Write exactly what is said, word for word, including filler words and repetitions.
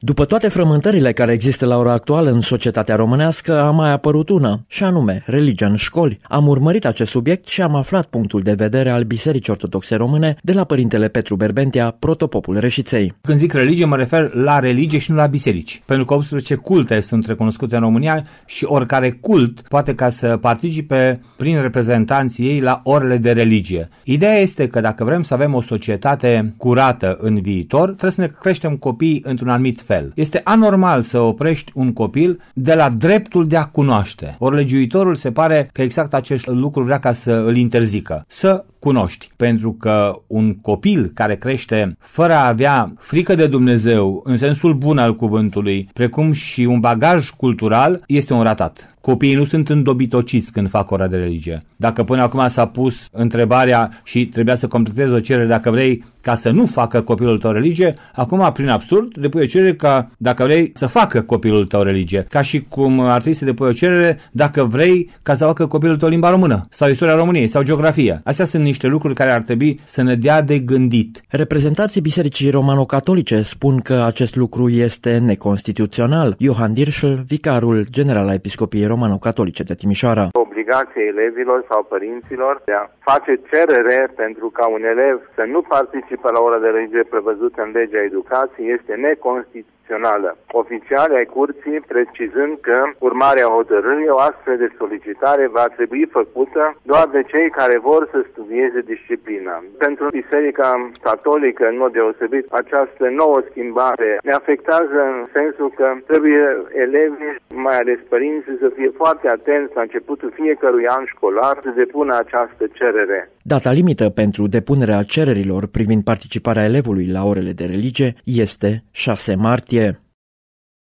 După toate frământările care există la ora actuală în societatea românească, a mai apărut una, și anume religia în școli. Am urmărit acest subiect și am aflat punctul de vedere al Bisericii Ortodoxe Române de la părintele Petru Berbentea, protopopul Reșiței. Când zic religie, mă refer la religie și nu la biserici, pentru că optsprezece culte sunt recunoscute în România și oricare cult poate ca să participe prin reprezentanții ei la orele de religie. Ideea este că dacă vrem să avem o societate curată în viitor, trebuie să ne creștem copiii într-un anumit fel. Este anormal să oprești un copil de la dreptul de a cunoaște. Ori legiuitorul se pare că exact acest lucru vrea ca să îl interzică. Să cunoști. Pentru că un copil care crește fără a avea frică de Dumnezeu, în sensul bun al cuvântului, precum și un bagaj cultural, este un ratat. Copiii nu sunt îndobitociți când fac ora de religie. Dacă până acum s-a pus întrebarea și trebuia să completezi o cerere dacă vrei ca să nu facă copilul tău religie, acum, prin absurd, depui o cerere ca dacă vrei să facă copilul tău religie. Ca și cum ar trebui să depui o cerere dacă vrei ca să facă copilul tău limba română, sau istoria României, sau geografia. Astea sunt niște lucruri care ar trebui să ne dea de gândit. Reprezentanții Bisericii Romano-Catolice spun că acest lucru este neconstituțional. Iohan Dirșl, vicarul general al Episcopiei Romano-Catolice de Timișoara. Obligația elevilor sau părinților de a face cerere pentru ca un elev să nu participe la ora de religie prevăzută în legea educației este neconstituțională. Oficialii ai curții precizând că urmarea hotărârii, o astfel de solicitare va trebui făcută doar de cei care vor să studieze disciplina. Pentru Biserica Catolică, în mod deosebit, această nouă schimbare ne afectează în sensul că trebuie elevii, mai ales părinții, să fie foarte atenți la începutul fiecărui an școlar să depună această cerere. Data limită pentru depunerea cererilor privind participarea elevului la orele de religie este șase martie.